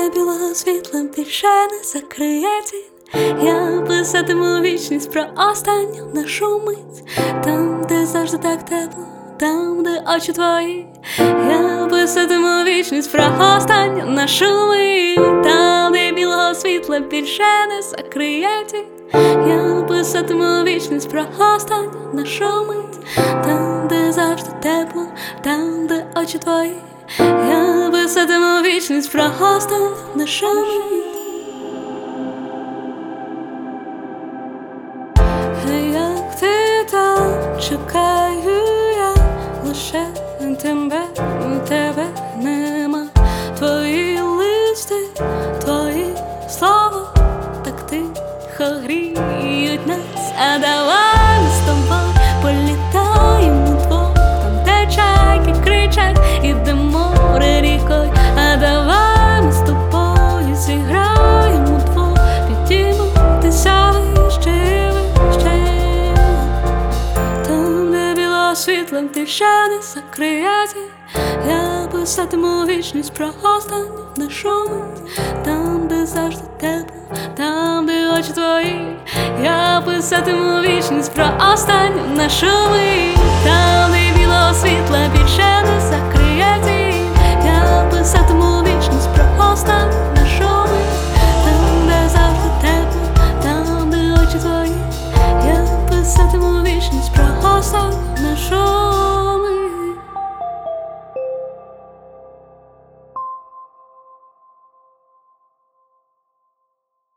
де білого світла більше не закриє тінь. Я писатиму вічність про останню нашу мить. Там, де завжди так тепло, там, де очі твої. Я писатиму вічність про останню нашу мить. Там, де білого світла більше не закриє тінь. Я писатиму вічність про останню нашу мить. Там, де завжди тепло, там, де очі твої. Я писатиму вічність про останню нашу мить. Як ти там, чекаю я лише тебе нема. Твої листи, твої слова так тихо гріють нас. А давай ми з тобою політаємо вдвох, там де чайки кричать і де море рікою. А давай ми з тобою зіграємо вдвох, підіймутися вище, вище. Там, де білого світла більше не закриє тінь. Я писатиму вічність про останню нашу мить. Там, де завжди тепло, там, де очі твої. Я писатиму вічність про останню нашу мить.